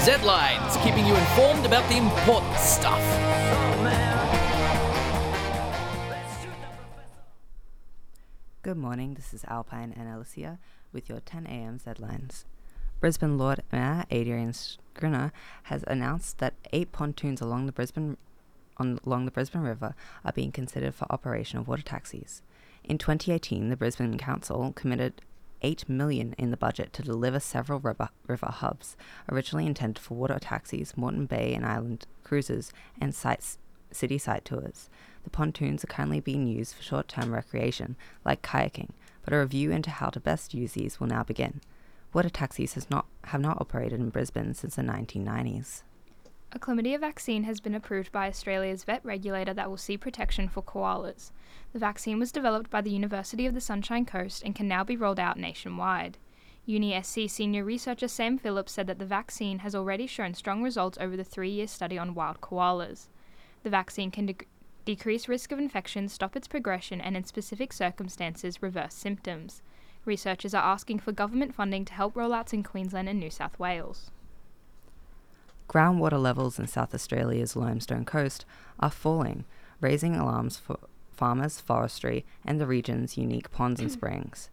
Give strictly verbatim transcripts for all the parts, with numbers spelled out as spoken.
Z-Lines, keeping you informed about the important stuff. Good morning, this is Alpine and Alicia with your ten a.m. Z-Lines. Brisbane Lord Mayor Adrian Schrinner has announced that eight pontoons along the Brisbane on, along the Brisbane River are being considered for operation of water taxis. In twenty eighteen, the Brisbane Council committed eight million dollars in the budget to deliver several river, river hubs, originally intended for water taxis, Moreton Bay and Island cruises, and sites, city site tours. The pontoons are currently being used for short-term recreation, like kayaking, but a review into how to best use these will now begin. Water taxis has not, have not operated in Brisbane since the nineteen nineties. A chlamydia vaccine has been approved by Australia's vet regulator that will see protection for koalas. The vaccine was developed by the University of the Sunshine Coast and can now be rolled out nationwide. Uni S C senior researcher Sam Phillips said that the vaccine has already shown strong results over the three-year study on wild koalas. The vaccine can de- decrease risk of infection, stop its progression, and in specific circumstances reverse symptoms. Researchers are asking for government funding to help rollouts in Queensland and New South Wales. Groundwater levels in South Australia's Limestone Coast are falling, raising alarms for farmers, forestry, and the region's unique ponds and springs.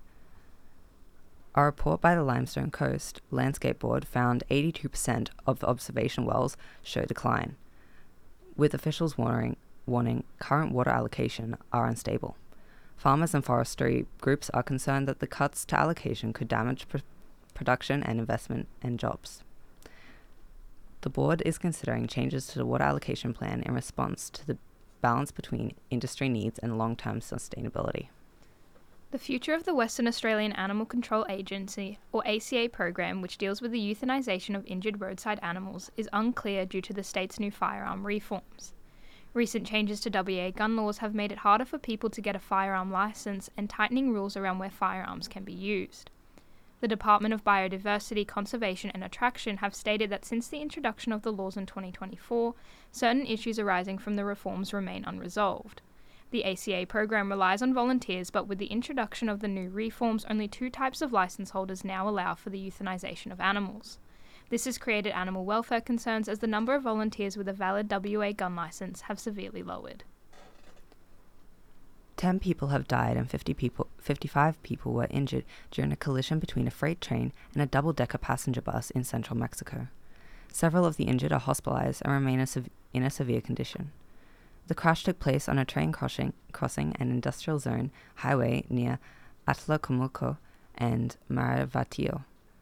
A report by the Limestone Coast Landscape Board found eighty-two percent of the observation wells show decline, with officials warning, warning current water allocation are unstable. Farmers and forestry groups are concerned that the cuts to allocation could damage pr- production and investment and jobs. The board is considering changes to the water allocation plan in response to the balance between industry needs and long-term sustainability. The future of the Western Australian Animal Control Agency, or A C A program, which deals with the euthanisation of injured roadside animals, is unclear due to the state's new firearm reforms. Recent changes to W A gun laws have made it harder for people to get a firearm licence and tightening rules around where firearms can be used. The Department of Biodiversity, Conservation and Attraction have stated that since the introduction of the laws in twenty twenty-four, certain issues arising from the reforms remain unresolved. The A C A program relies on volunteers, but with the introduction of the new reforms, only two types of licence holders now allow for the euthanisation of animals. This has created animal welfare concerns as the number of volunteers with a valid W A gun licence have severely lowered. Ten people have died and fifty people, fifty-five people were injured during a collision between a freight train and a double-decker passenger bus in central Mexico. Several of the injured are hospitalized and remain a sev- in a severe condition. The crash took place on a train crossing, crossing an industrial zone highway near Atlacomulco and Maravatillo,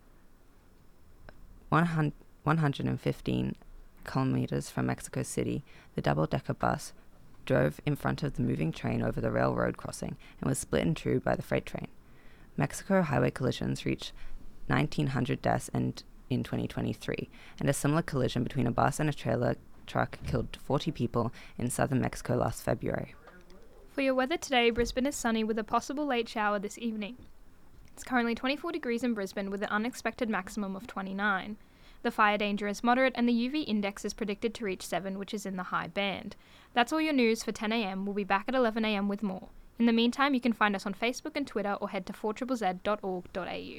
one hundred fifteen kilometers from Mexico City. The double-decker bus drove in front of the moving train over the railroad crossing and was split in two by the freight train. Mexico highway collisions reached nineteen hundred deaths and in twenty twenty-three, and a similar collision between a bus and a trailer truck killed forty people in southern Mexico last February. For your weather today, Brisbane is sunny with a possible late shower this evening. It's currently twenty-four degrees in Brisbane with an unexpected maximum of twenty-nine. The fire danger is moderate and the U V index is predicted to reach seven, which is in the high band. That's all your news for ten a.m. We'll be back at eleven a.m. with more. In the meantime, you can find us on Facebook and Twitter or head to four z z z dot org dot a u.